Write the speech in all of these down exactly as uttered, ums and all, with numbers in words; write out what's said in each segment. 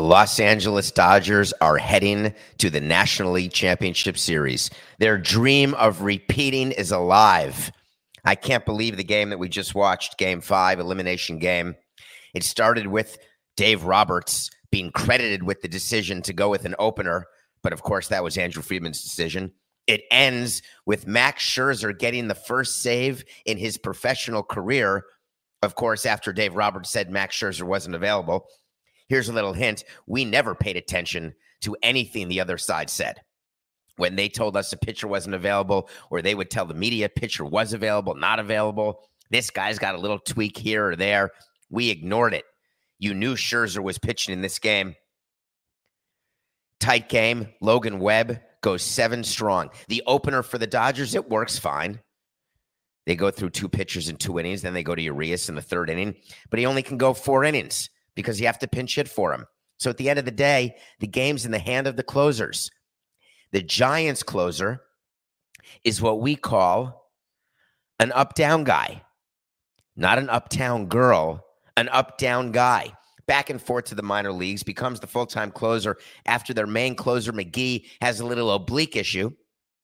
The Los Angeles Dodgers are heading to the National League Championship Series. Their dream of repeating is alive. I can't believe the game that we just watched, Game five, elimination game. It started with Dave Roberts being credited with the decision to go with an opener, but of course that was Andrew Friedman's decision. It ends with Max Scherzer getting the first save in his professional career, of course, after Dave Roberts said Max Scherzer wasn't available. Here's a little hint. We never paid attention to anything the other side said. When they told us a pitcher wasn't available, or they would tell the media pitcher was available, not available, this guy's got a little tweak here or there, we ignored it. You knew Scherzer was pitching in this game. Tight game. Logan Webb goes seven strong. The opener for the Dodgers, it works fine. They go through two pitchers in two innings. Then they go to Urias in the third inning. But he only can go four innings because you have to pinch hit for him. So at the end of the day, the game's in the hand of the closers. The Giants closer is what we call an up-down guy. Not an uptown girl, an up-down guy. Back and forth to the minor leagues, becomes the full-time closer after their main closer, McGee, has a little oblique issue.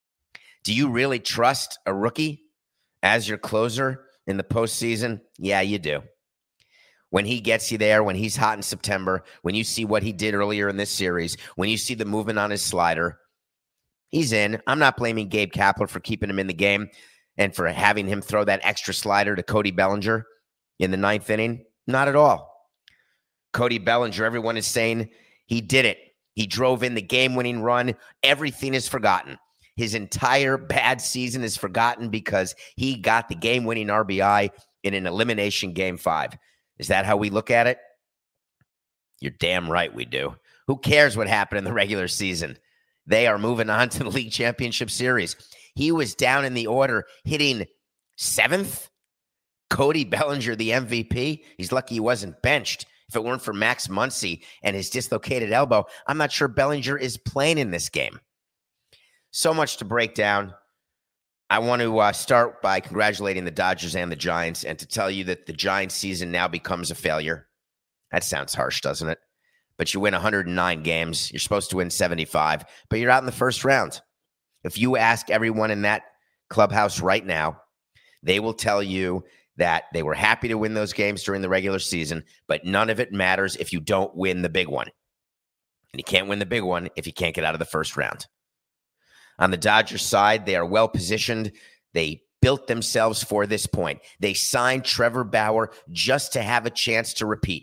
Do you really trust a rookie as your closer in the postseason? Yeah, you do. When he gets you there, when he's hot in September, when you see what he did earlier in this series, when you see the movement on his slider, he's in. I'm not blaming Gabe Kapler for keeping him in the game and for having him throw that extra slider to Cody Bellinger in the ninth inning. Not at all. Cody Bellinger, everyone is saying he did it. He drove in the game-winning run. Everything is forgotten. His entire bad season is forgotten because he got the game-winning R B I in an elimination game five. Is that how we look at it? You're damn right we do. Who cares what happened in the regular season? They are moving on to the League Championship Series. He was down in the order, hitting seventh. Cody Bellinger, the M V P. He's lucky he wasn't benched. If it weren't for Max Muncy and his dislocated elbow, I'm not sure Bellinger is playing in this game. So much to break down. I want to uh, start by congratulating the Dodgers and the Giants and to tell you that the Giants season now becomes a failure. That sounds harsh, doesn't it? But you win one hundred nine games. You're supposed to win seventy-five, but you're out in the first round. If you ask everyone in that clubhouse right now, they will tell you that they were happy to win those games during the regular season, but none of it matters if you don't win the big one. And you can't win the big one if you can't get out of the first round. On the Dodgers side, they are well positioned. They built themselves for this point. They signed Trevor Bauer just to have a chance to repeat.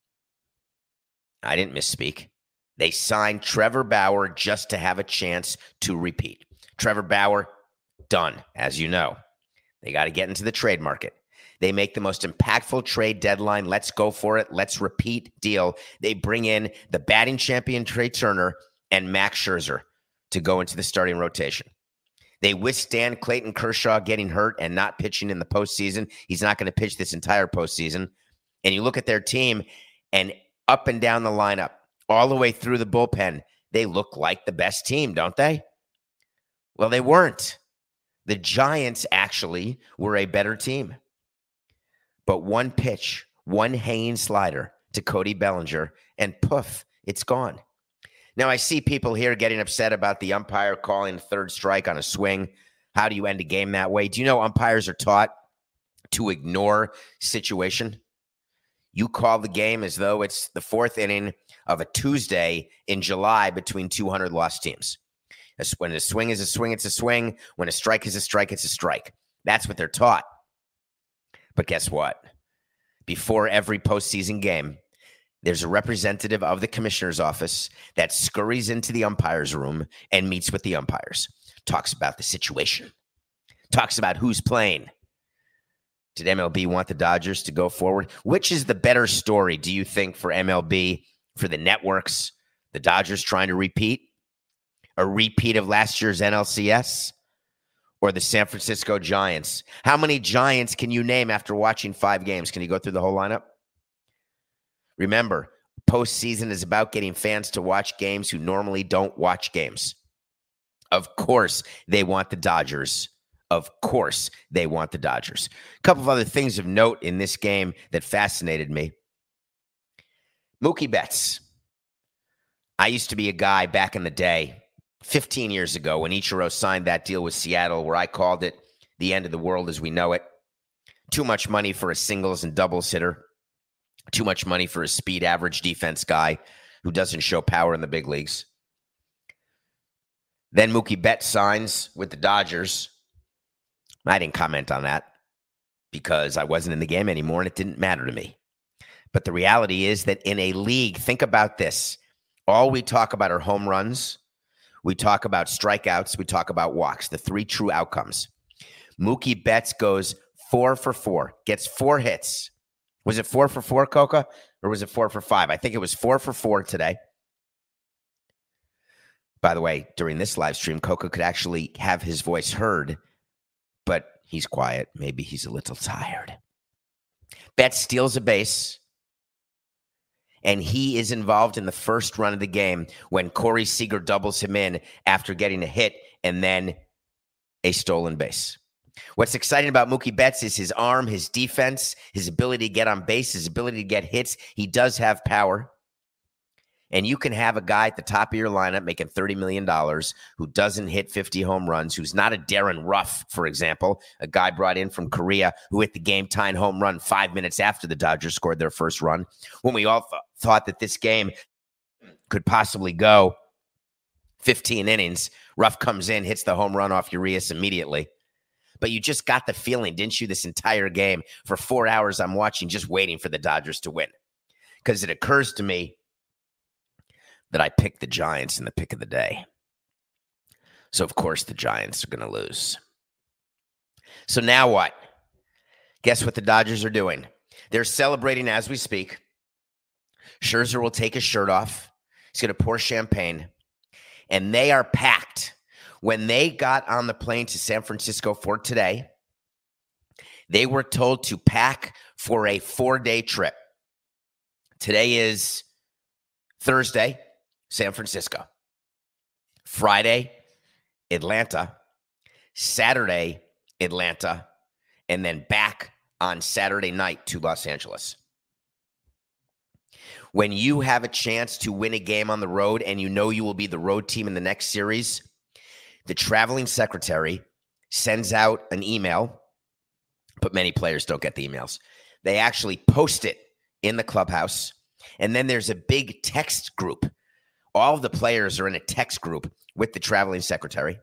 I didn't misspeak. They signed Trevor Bauer just to have a chance to repeat. Trevor Bauer, done, as you know. They got to get into the trade market. They make the most impactful trade deadline. Let's go for it. Let's repeat deal. They bring in the batting champion, Trey Turner, and Max Scherzer to go into the starting rotation. They withstand Clayton Kershaw getting hurt and not pitching in the postseason. He's not going to pitch this entire postseason. And you look at their team, and up and down the lineup, all the way through the bullpen, they look like the best team, don't they? Well, they weren't. The Giants actually were a better team. But one pitch, one hanging slider to Cody Bellinger, and poof, it's gone. Now, I see people here getting upset about the umpire calling third strike on a swing. How do you end a game that way? Do you know umpires are taught to ignore situation? You call the game as though it's the fourth inning of a Tuesday in July between two hundred lost teams. When a swing is a swing, it's a swing. When a strike is a strike, it's a strike. That's what they're taught. But guess what? Before every postseason game, there's a representative of the commissioner's office that scurries into the umpire's room and meets with the umpires, talks about the situation, talks about who's playing. Did M L B want the Dodgers to go forward? Which is the better story, do you think, for M L B, for the networks, the Dodgers trying to repeat? A repeat of last year's N L C S? Or the San Francisco Giants? How many Giants can you name after watching five games? Can you go through the whole lineup? Remember, postseason is about getting fans to watch games who normally don't watch games. Of course, they want the Dodgers. Of course, they want the Dodgers. A couple of other things of note in this game that fascinated me. Mookie Betts. I used to be a guy back in the day, fifteen years ago, when Ichiro signed that deal with Seattle, where I called it the end of the world as we know it. Too much money for a singles and doubles hitter. Too much money for a speed average defense guy who doesn't show power in the big leagues. Then Mookie Betts signs with the Dodgers. I didn't comment on that because I wasn't in the game anymore and it didn't matter to me. But the reality is that in a league, think about this. All we talk about are home runs. We talk about strikeouts. We talk about walks, the three true outcomes. Mookie Betts goes four for four, gets four hits. Was it four for four, Coca, or was it four for five? I think it was four for four today. By the way, during this live stream, Coca could actually have his voice heard, but he's quiet. Maybe he's a little tired. Betts steals a base, and he is involved in the first run of the game when Corey Seager doubles him in after getting a hit and then a stolen base. What's exciting about Mookie Betts is his arm, his defense, his ability to get on base, his ability to get hits. He does have power. And you can have a guy at the top of your lineup making thirty million dollars who doesn't hit fifty home runs, who's not a Darren Ruff, for example, a guy brought in from Korea who hit the game-tying home run five minutes after the Dodgers scored their first run. When we all th- thought that this game could possibly go fifteen innings, Ruff comes in, hits the home run off Urias immediately. But you just got the feeling, didn't you, this entire game? For four hours I'm watching, just waiting for the Dodgers to win. Because it occurs to me that I picked the Giants in the pick of the day. So, of course, the Giants are going to lose. So now what? Guess what the Dodgers are doing? They're celebrating as we speak. Scherzer will take his shirt off. He's going to pour champagne. And they are packed. When they got on the plane to San Francisco for today, they were told to pack for a four-day trip. Today is Thursday, San Francisco. Friday, Atlanta. Saturday, Atlanta. And then back on Saturday night to Los Angeles. When you have a chance to win a game on the road and you know you will be the road team in the next series, the traveling secretary sends out an email, but many players don't get the emails. They actually post it in the clubhouse, and then there's a big text group. All of the players are in a text group with the traveling secretary,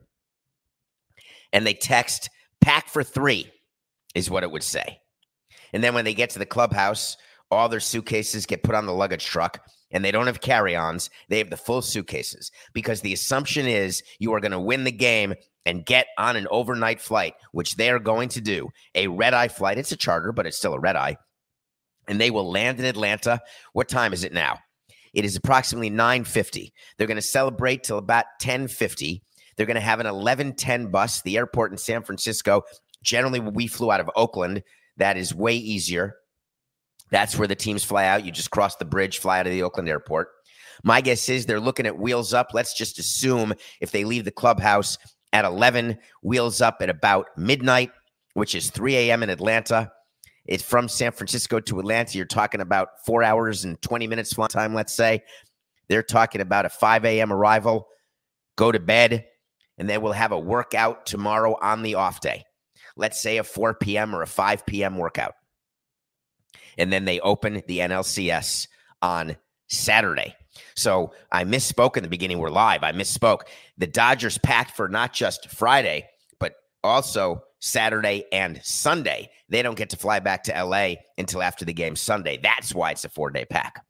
and they text, pack for three is what it would say. And then when they get to the clubhouse, all their suitcases get put on the luggage truck, and they don't have carry-ons. They have the full suitcases because the assumption is you are going to win the game and get on an overnight flight, which they are going to do, a red-eye flight. It's a charter, but it's still a red-eye. And they will land in Atlanta. What time is it now? It is approximately nine fifty. They're going to celebrate till about ten fifty. They're going to have an eleven ten bus. The airport in San Francisco, generally when we flew out of Oakland, that is way easier. That's where the teams fly out. You just cross the bridge, fly out of the Oakland airport. My guess is they're looking at wheels up. Let's just assume if they leave the clubhouse at eleven, wheels up at about midnight, which is three a.m. in Atlanta. It's from San Francisco to Atlanta. You're talking about four hours and twenty minutes flight time, let's say. They're talking about a five a.m. arrival, go to bed, and then we'll have a workout tomorrow on the off day. Let's say a four p.m. or a five p.m. workout. And then they open the N L C S on Saturday. So I misspoke in the beginning. We're live. I misspoke. The Dodgers packed for not just Friday, but also Saturday and Sunday. They don't get to fly back to L A until after the game Sunday. That's why it's a four-day pack.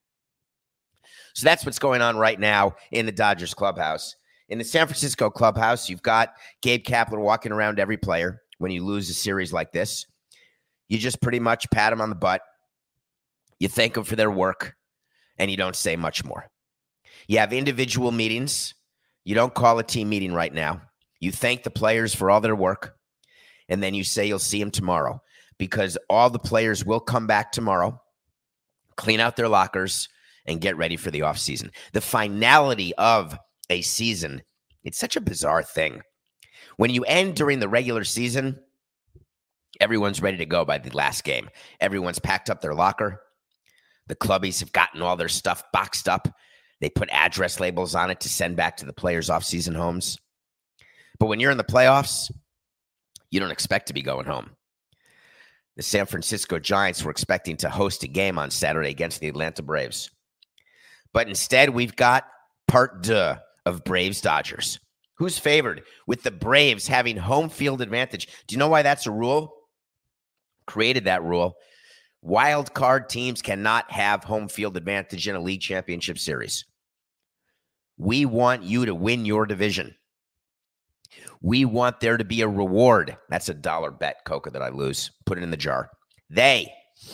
So that's what's going on right now in the Dodgers clubhouse. In the San Francisco clubhouse, you've got Gabe Kapler walking around every player when you lose a series like this. You just pretty much pat him on the butt. You thank them for their work, and you don't say much more. You have individual meetings. You don't call a team meeting right now. You thank the players for all their work, and then you say you'll see them tomorrow because all the players will come back tomorrow, clean out their lockers, and get ready for the offseason. The finality of a season, it's such a bizarre thing. When you end during the regular season, everyone's ready to go by the last game. Everyone's packed up their locker. The clubbies have gotten all their stuff boxed up. They put address labels on it to send back to the players' off-season homes. But when you're in the playoffs, you don't expect to be going home. The San Francisco Giants were expecting to host a game on Saturday against the Atlanta Braves. But instead, we've got part deux of Braves-Dodgers. Who's favored? With the Braves having home field advantage. Do you know why that's a rule? Created that rule. Wild card teams cannot have home field advantage in a league championship series. We want you to win your division. We want there to be a reward. That's a dollar bet, Coca, that I lose. Put it in the jar. They.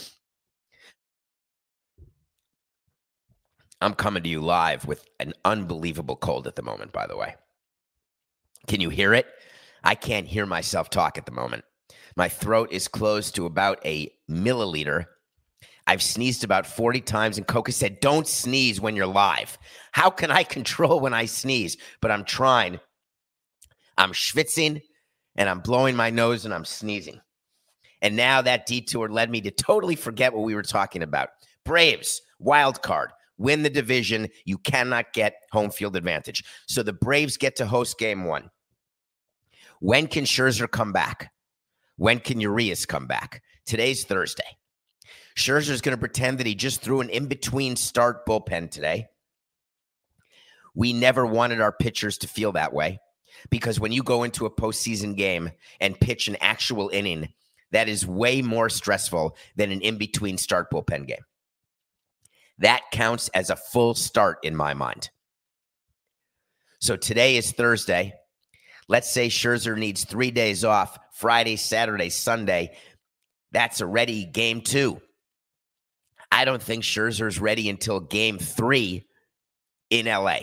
I'm coming to you live with an unbelievable cold at the moment, by the way. Can you hear it? I can't hear myself talk at the moment. My throat is closed to about a milliliter. I've sneezed about forty times, and Coca said, don't sneeze when you're live. How can I control when I sneeze? But I'm trying. I'm schwitzing, and I'm blowing my nose, and I'm sneezing. And now that detour led me to totally forget what we were talking about. Braves, wild card, win the division. You cannot get home field advantage. So the Braves get to host game one. When can Scherzer come back? When can Urias come back? Today's Thursday. Scherzer's going to pretend that he just threw an in-between start bullpen today. We never wanted our pitchers to feel that way. Because when you go into a postseason game and pitch an actual inning, that is way more stressful than an in-between start bullpen game. That counts as a full start in my mind. So today is Thursday. Let's say Scherzer needs three days off, Friday, Saturday, Sunday. That's already game two. I don't think Scherzer's ready until game three in L A.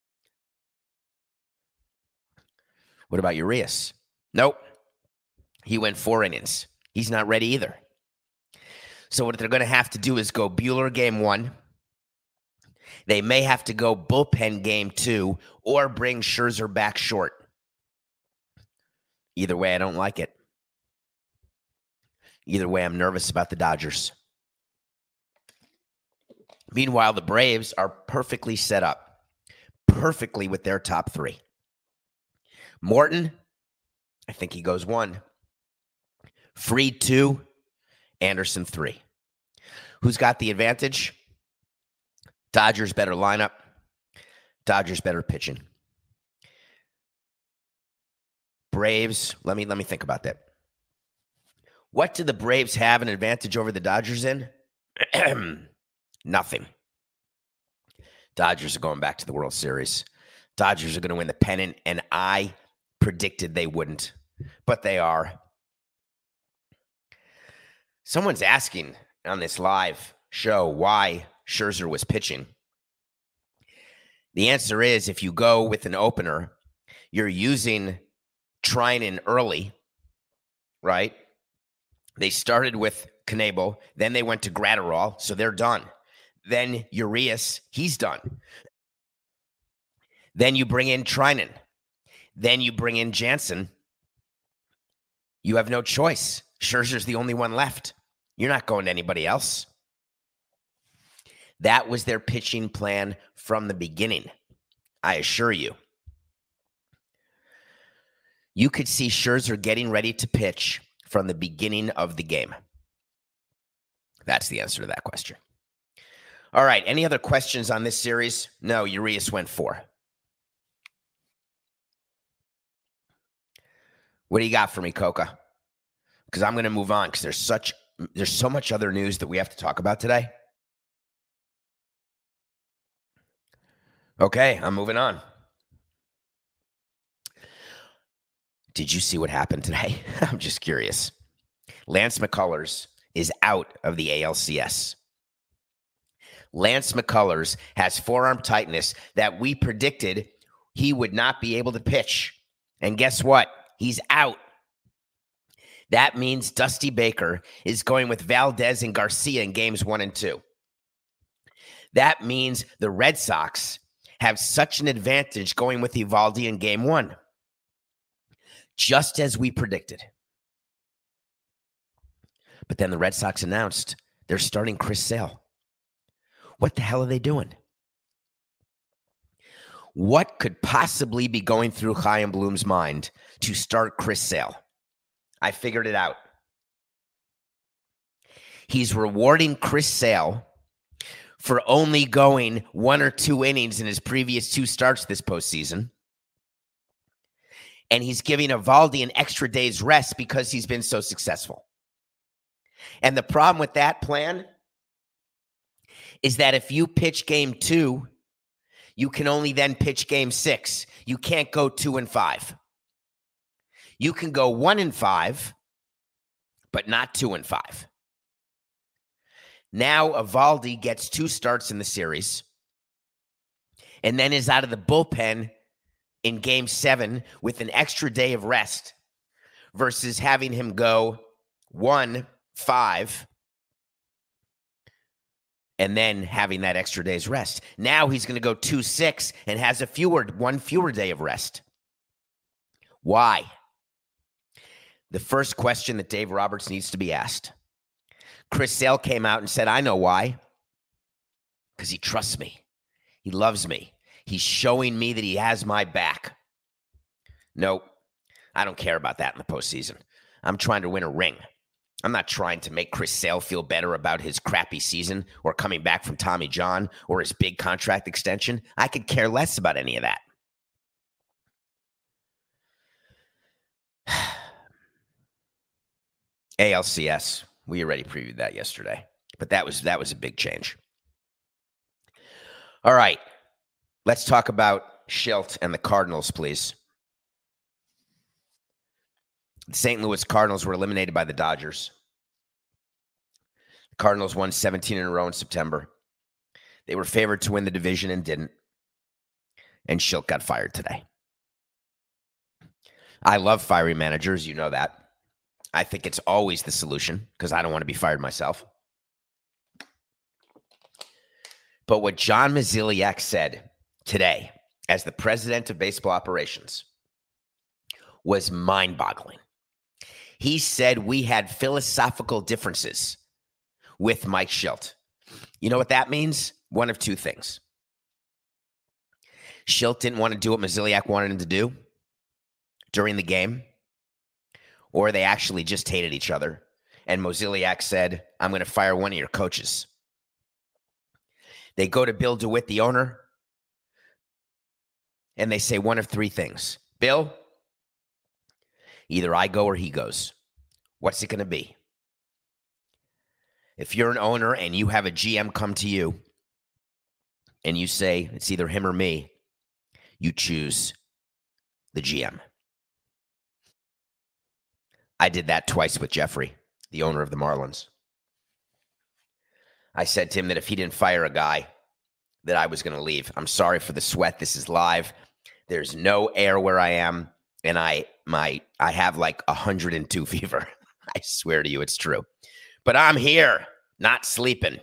What about Urias? Nope. He went four innings. He's not ready either. So what they're going to have to do is go Buehler game one. They may have to go bullpen game two or bring Scherzer back short. Either way, I don't like it. Either way, I'm nervous about the Dodgers. Meanwhile, the Braves are perfectly set up. Perfectly with their top three. Morton, I think he goes one. Fried two. Anderson three. Who's got the advantage? Dodgers better lineup. Dodgers better pitching. Braves, let me let me think about that. What do the Braves have an advantage over the Dodgers in? Nothing. Dodgers are going back to the World Series. Dodgers are going to win the pennant, and I predicted they wouldn't, but they are. Someone's asking on this live show why Scherzer was pitching. The answer is if you go with an opener, you're using Treinen early, right? They started with Knebel, then they went to Gratterall, so they're done. Then Urias, he's done. Then you bring in Treinen. Then you bring in Jansen. You have no choice. Scherzer's the only one left. You're not going to anybody else. That was their pitching plan from the beginning, I assure you. You could see Scherzer getting ready to pitch from the beginning of the game. That's the answer to that question. All right, any other questions on this series? No, Urias went four. What do you got for me, Coca? Because I'm going to move on because there's such there's so much other news that we have to talk about today. Okay, I'm moving on. Did you see what happened today? I'm just curious. Lance McCullers is out of the A L C S. Lance McCullers has forearm tightness that we predicted he would not be able to pitch. And guess what? He's out. That means Dusty Baker is going with Valdez and Garcia in games one and two. That means the Red Sox have such an advantage going with Eovaldi in game one. Just as we predicted. But then the Red Sox announced they're starting Chris Sale. What the hell are they doing? What could possibly be going through Chaim Bloom's mind to start Chris Sale? I figured it out. He's rewarding Chris Sale for only going one or two innings in his previous two starts this postseason. And he's giving Eovaldi an extra day's rest because he's been so successful. And the problem with that plan is that if you pitch game two, you can only then pitch game six. You can't go two and five. You can go one and five, but not two and five. Now Eovaldi gets two starts in the series and then is out of the bullpen in game seven with an extra day of rest versus having him go one, five, and then having that extra day's rest. Now he's going to go two, six and has a fewer, one fewer day of rest. Why? The first question that Dave Roberts needs to be asked. Chris Sale came out and said, I know why. Because he trusts me. He loves me. He's showing me that he has my back. Nope. I don't care about that in the postseason. I'm trying to win a ring. I'm not trying to make Chris Sale feel better about his crappy season or coming back from Tommy John or his big contract extension. I could care less about any of that. A L C S. We already previewed that yesterday, but that was that was a big change. All right, let's talk about Shildt and the Cardinals, please. The Saint Louis Cardinals were eliminated by the Dodgers. The Cardinals won seventeen in a row in September. They were favored to win the division and didn't. And Shildt got fired today. I love fiery managers, you know that. I think it's always the solution because I don't want to be fired myself. But what John Mozeliak said today as the president of baseball operations was mind-boggling. He said we had philosophical differences with Mike Shildt. You know what that means? One of two things. Shildt didn't want to do what Mozeliak wanted him to do during the game, or they actually just hated each other. And Mozeliak said, I'm going to fire one of your coaches. They go to Bill DeWitt, the owner, and they say one of three things. Bill, either I go or he goes. What's it going to be? If you're an owner and you have a G M come to you and you say it's either him or me, you choose the G M. I did that twice with Jeffrey, the owner of the Marlins. I said to him that if he didn't fire a guy, that I was going to leave. I'm sorry for the sweat. This is live. There's no air where I am, and I my I have like one hundred two fever. I swear to you, it's true. But I'm here, not sleeping.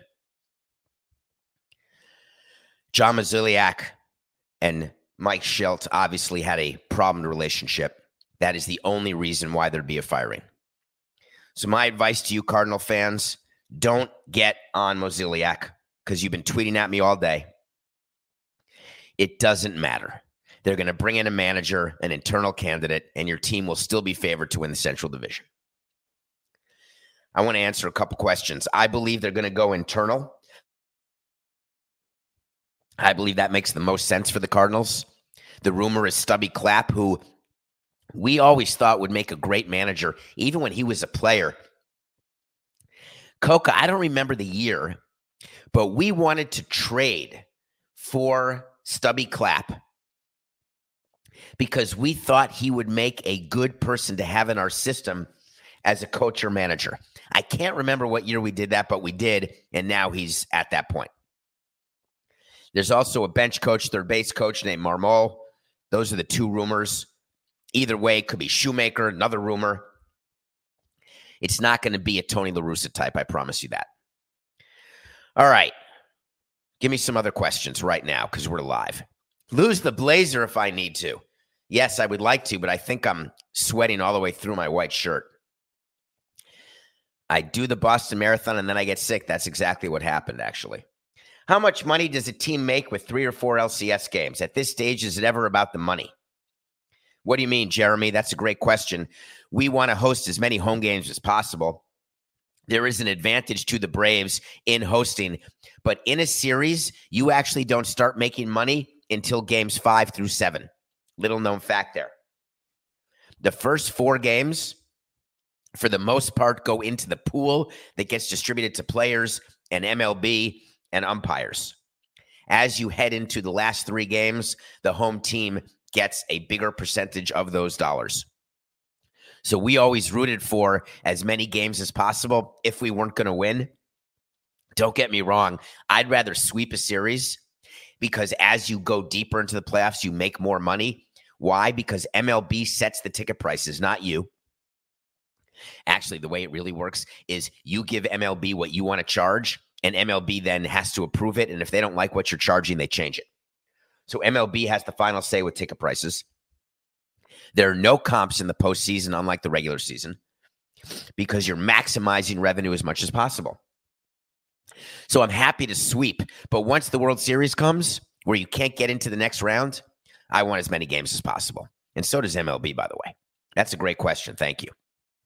John Mozeliak and Mike Shildt obviously had a problemed relationship. That is the only reason why there'd be a firing. So my advice to you, Cardinal fans, don't get on Mozeliak because you've been tweeting at me all day. It doesn't matter. They're going to bring in a manager, an internal candidate, and your team will still be favored to win the Central Division. I want to answer a couple questions. I believe they're going to go internal. I believe that makes the most sense for the Cardinals. The rumor is Stubby Clapp, who we always thought would make a great manager, even when he was a player. Coca, I don't remember the year, but we wanted to trade for Stubby Clapp because we thought he would make a good person to have in our system as a coach or manager. I can't remember what year we did that, but we did, and now he's at that point. There's also a bench coach, third base coach named Marmol. Those are the two rumors. Either way, it could be Shoemaker, another rumor. It's not going to be a Tony La Russa type, I promise you that. All right. Give me some other questions right now because we're live. Lose the blazer if I need to. Yes, I would like to, but I think I'm sweating all the way through my white shirt. I do the Boston Marathon and then I get sick. That's exactly what happened, actually. How much money does a team make with three or four L C S games? At this stage, is it ever about the money? What do you mean, Jeremy? That's a great question. We want to host as many home games as possible. There is an advantage to the Braves in hosting, but in a series, you actually don't start making money until games five through seven. Little known fact there. The first four games, for the most part, go into the pool that gets distributed to players and M L B and umpires. As you head into the last three games, the home team gets a bigger percentage of those dollars. So we always rooted for as many games as possible if we weren't going to win. Don't get me wrong. I'd rather sweep a series because as you go deeper into the playoffs, you make more money. Why? Because M L B sets the ticket prices, not you. Actually, the way it really works is you give M L B what you want to charge, and M L B then has to approve it. And if they don't like what you're charging, they change it. So M L B has the final say with ticket prices. There are no comps in the postseason, unlike the regular season, because you're maximizing revenue as much as possible. So I'm happy to sweep. But once the World Series comes, where you can't get into the next round, I want as many games as possible. And so does M L B, by the way. That's a great question. Thank you.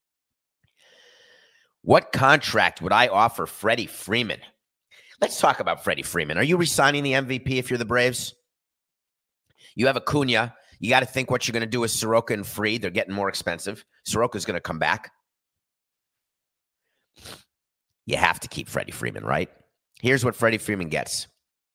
What contract would I offer Freddie Freeman? Let's talk about Freddie Freeman. Are you re-signing the M V P if you're the Braves? You have Acuna. You got to think what you're going to do with Soroka and Fried. They're getting more expensive. Soroka's going to come back. You have to keep Freddie Freeman, right? Here's what Freddie Freeman gets.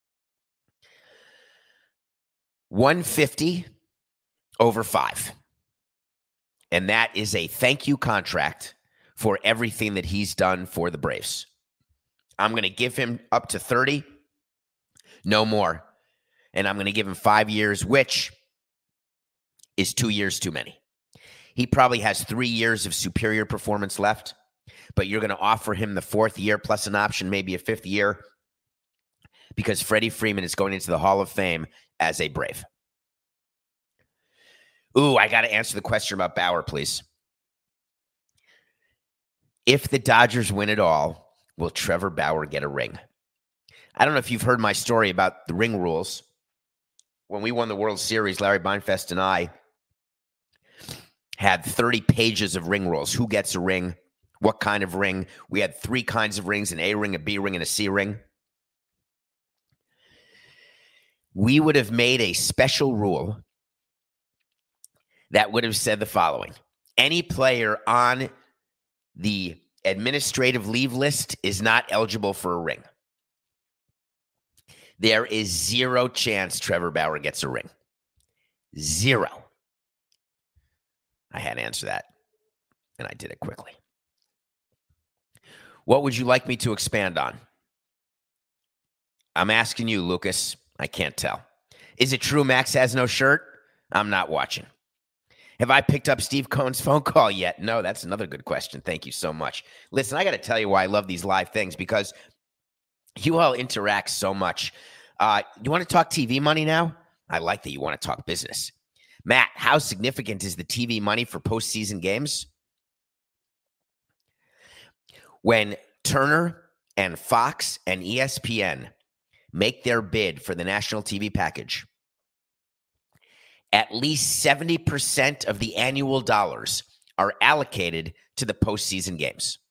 one hundred fifty over five. And that is a thank you contract for everything that he's done for the Braves. I'm going to give him up to thirty, no more. And I'm going to give him five years, which is two years too many. He probably has three years of superior performance left, but you're going to offer him the fourth year plus an option, maybe a fifth year, because Freddie Freeman is going into the Hall of Fame as a Brave. Ooh, I got to answer the question about Bauer, please. If the Dodgers win it all, will Trevor Bauer get a ring? I don't know if you've heard my story about the ring rules. When we won the World Series, Larry Beinfest and I had thirty pages of ring rules. Who gets a ring? What kind of ring? We had three kinds of rings, an A ring, a B ring, and a C ring. We would have made a special rule that would have said the following. Any player on the administrative leave list is not eligible for a ring. There is zero chance Trevor Bauer gets a ring. Zero. I had to answer that, and I did it quickly. What would you like me to expand on? I'm asking you, Lucas. I can't tell. Is it true Max has no shirt? I'm not watching. Have I picked up Steve Cohen's phone call yet? No, that's another good question. Thank you so much. Listen, I got to tell you why I love these live things, because you all interact so much. Uh, you want to talk T V money now? I like that you want to talk business. Matt, how significant is the T V money for postseason games? When Turner and Fox and E S P N make their bid for the national T V package, at least seventy percent of the annual dollars are allocated to the postseason games.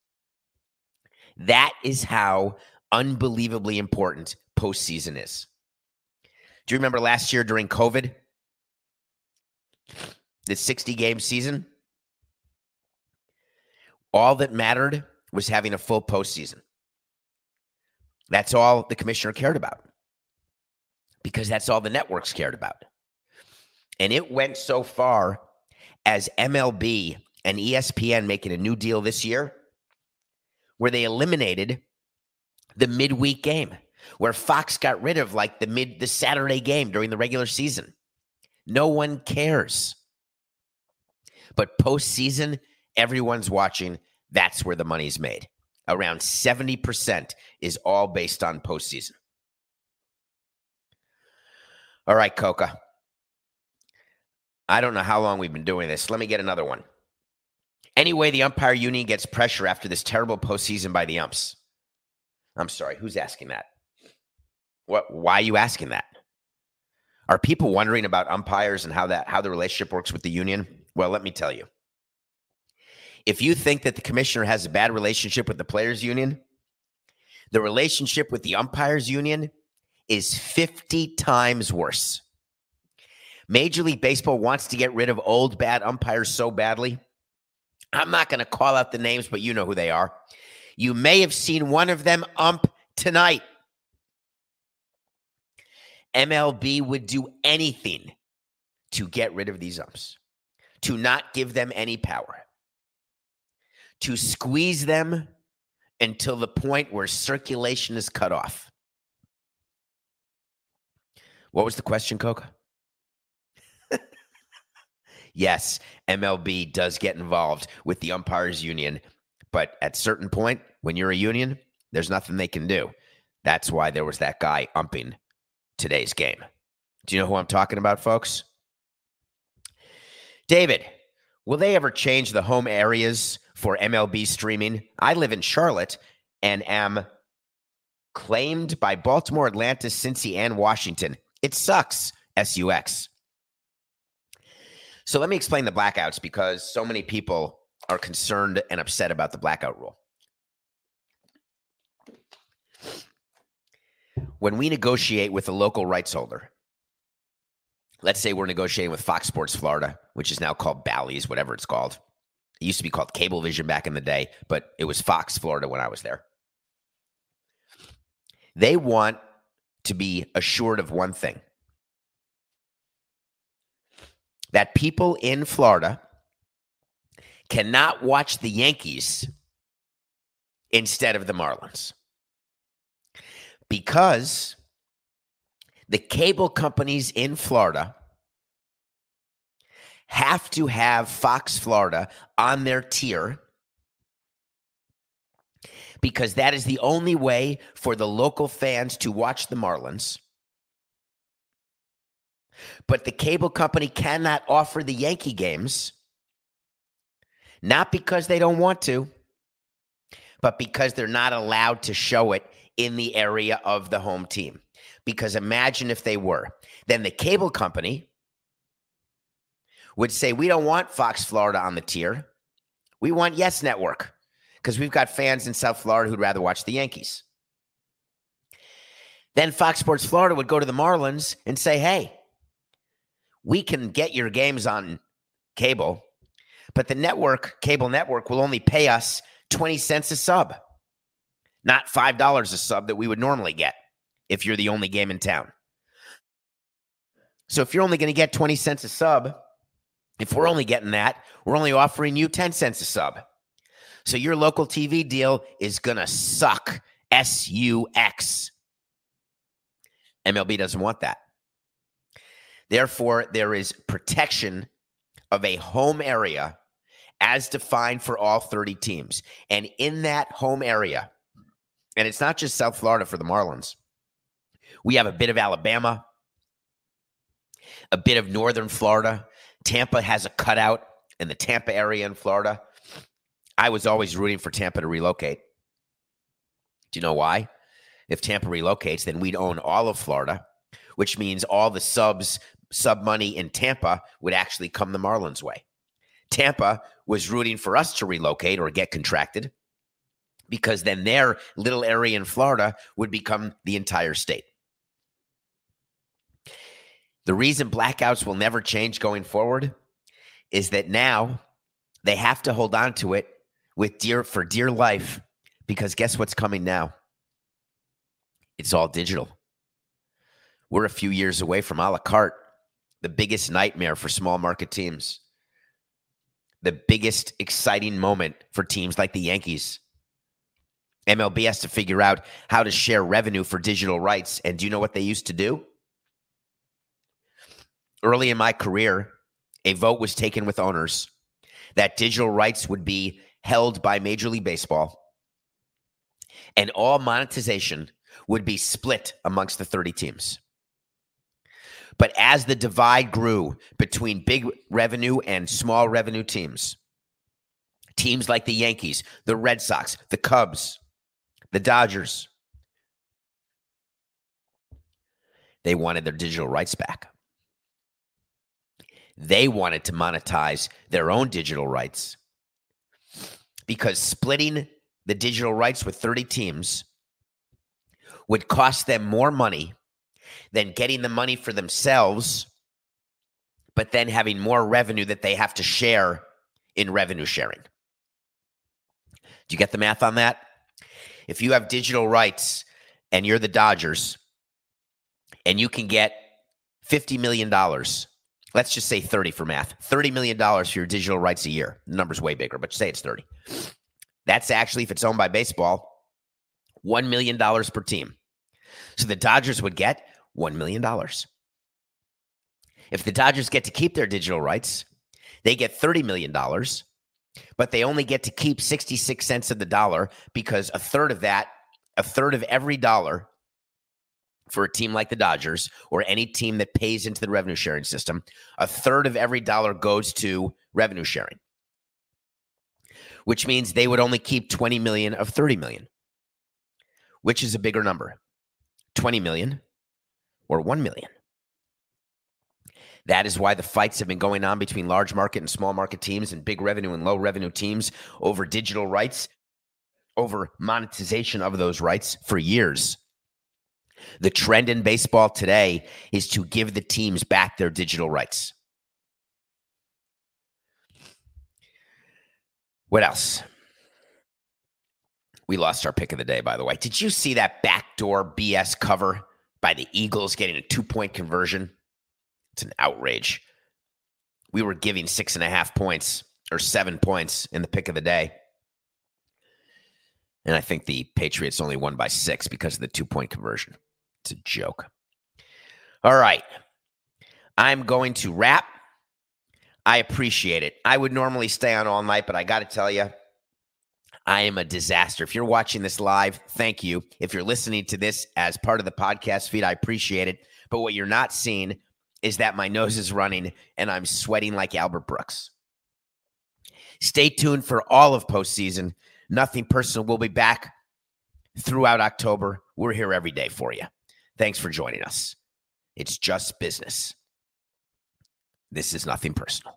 That is how unbelievably important postseason is. Do you remember last year during COVID? The sixty-game season? All that mattered was having a full postseason. That's all the commissioner cared about, because that's all the networks cared about. And it went so far as M L B and E S P N making a new deal this year where they eliminated the midweek game, where Fox got rid of like the mid the Saturday game during the regular season. No one cares. But postseason, everyone's watching. That's where the money's made. Around seventy percent is all based on postseason. All right, Coca. I don't know how long we've been doing this. Let me get another one. Anyway, the umpire union gets pressure after this terrible postseason by the umps. I'm sorry, who's asking that? What? Why are you asking that? Are people wondering about umpires and how that how the relationship works with the union? Well, let me tell you. If you think that the commissioner has a bad relationship with the players' union, the relationship with the umpires' union is fifty times worse. Major League Baseball wants to get rid of old bad umpires so badly. I'm not going to call out the names, but you know who they are. You may have seen one of them ump tonight. M L B would do anything to get rid of these umps, to not give them any power, to squeeze them until the point where circulation is cut off. What was the question, Coca? Yes, M L B does get involved with the umpires union, but at a certain point, when you're a union, there's nothing they can do. That's why there was that guy umping today's game. Do you know who I'm talking about, folks? David, will they ever change the home areas for M L B streaming? I live in Charlotte and am claimed by Baltimore, Atlanta, Cincy, and Washington. It sucks, S U X. So let me explain the blackouts because so many people are concerned and upset about the blackout rule. When we negotiate with a local rights holder, let's say we're negotiating with Fox Sports Florida, which is now called Bally's, whatever it's called. It used to be called Cablevision back in the day, but it was Fox Florida when I was there. They want to be assured of one thing, that people in Florida cannot watch the Yankees instead of the Marlins. Because the cable companies in Florida have to have Fox Florida on their tier because that is the only way for the local fans to watch the Marlins. But the cable company cannot offer the Yankee games, not because they don't want to, but because they're not allowed to show it in the area of the home team. Because imagine if they were. Then the cable company would say, we don't want Fox Florida on the tier. We want Yes Network because we've got fans in South Florida who'd rather watch the Yankees. Then Fox Sports Florida would go to the Marlins and say, hey, we can get your games on cable, but the network, cable network, will only pay us twenty cents a sub, not five dollars a sub that we would normally get if you're the only game in town. So if you're only going to get twenty cents a sub, if we're only getting that, we're only offering you ten cents a sub. So your local T V deal is going to suck, S U X. M L B doesn't want that. Therefore, there is protection of a home area as defined for all thirty teams. And in that home area, and it's not just South Florida for the Marlins, we have a bit of Alabama, a bit of northern Florida. Tampa has a cutout in the Tampa area in Florida. I was always rooting for Tampa to relocate. Do you know why? If Tampa relocates, then we'd own all of Florida, which means all the subs, sub money in Tampa would actually come the Marlins' way. Tampa was rooting for us to relocate or get contracted because then their little area in Florida would become the entire state. The reason blackouts will never change going forward is that now they have to hold on to it with dear for dear life because guess what's coming now? It's all digital. We're a few years away from a la carte, the biggest nightmare for small market teams, the biggest exciting moment for teams like the Yankees. M L B has to figure out how to share revenue for digital rights. And do you know what they used to do? Early in my career, a vote was taken with owners that digital rights would be held by Major League Baseball and all monetization would be split amongst the thirty teams. But as the divide grew between big revenue and small revenue teams, teams like the Yankees, the Red Sox, the Cubs, the Dodgers, They wanted their digital rights back. They wanted to monetize their own digital rights because splitting the digital rights with thirty teams would cost them more money than getting the money for themselves, but then having more revenue that they have to share in revenue sharing. Do you get the math on that? If you have digital rights and you're the Dodgers and you can get fifty million dollars, let's just say thirty for math, thirty million dollars for your digital rights a year. The number's way bigger, but say it's thirty. That's actually, if it's owned by baseball, one million dollars per team. So the Dodgers would get one million dollars. If the Dodgers get to keep their digital rights, they get thirty million dollars, but they only get to keep sixty-six cents of the dollar because a third of that, a third of every dollar for a team like the Dodgers or any team that pays into the revenue sharing system, a third of every dollar goes to revenue sharing, which means they would only keep twenty million of thirty million. Which is a bigger number, twenty million or one million? That is why the fights have been going on between large market and small market teams and big revenue and low revenue teams over digital rights, over monetization of those rights for years. The trend in baseball today is to give the teams back their digital rights. What else? We lost our pick of the day, by the way. Did you see that backdoor B S cover by the Eagles getting a two-point conversion? It's an outrage. We were giving six and a half points or seven points in the pick of the day. And I think the Patriots only won by six because of the two-point conversion. It's a joke. All right. I'm going to wrap. I appreciate it. I would normally stay on all night, but I got to tell you, I am a disaster. If you're watching this live, thank you. If you're listening to this as part of the podcast feed, I appreciate it. But what you're not seeing is that my nose is running and I'm sweating like Albert Brooks. Stay tuned for all of postseason. Nothing Personal. We'll be back throughout October. We're here every day for you. Thanks for joining us. It's just business. This is Nothing Personal.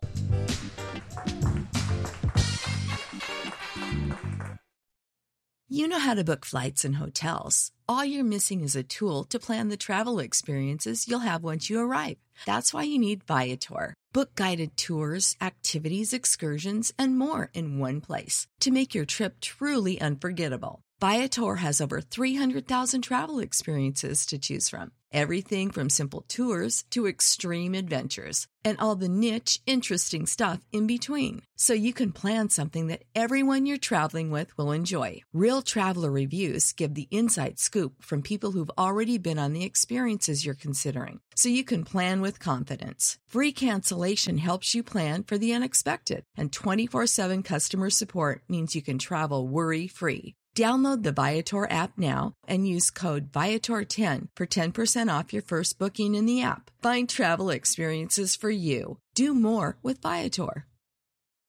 You know how to book flights and hotels. All you're missing is a tool to plan the travel experiences you'll have once you arrive. That's why you need Viator. Book guided tours, activities, excursions, and more in one place to make your trip truly unforgettable. Viator has over three hundred thousand travel experiences to choose from. Everything from simple tours to extreme adventures and all the niche, interesting stuff in between. So you can plan something that everyone you're traveling with will enjoy. Real traveler reviews give the inside scoop from people who've already been on the experiences you're considering. So you can plan with confidence. Free cancellation helps you plan for the unexpected. And twenty-four seven customer support means you can travel worry-free. Download the Viator app now and use code Viator ten for ten percent off your first booking in the app. Find travel experiences for you. Do more with Viator.